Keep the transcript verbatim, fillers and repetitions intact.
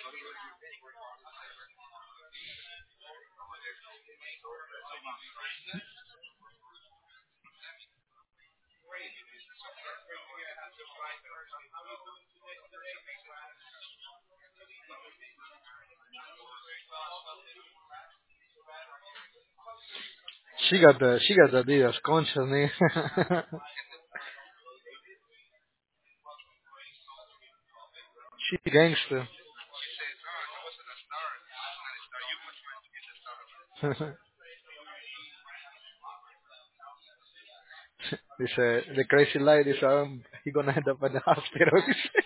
She got the she got the Adidas concha, nigga. She gangster. Dice, the crazy lady, so um, he gonna end up in the hospital.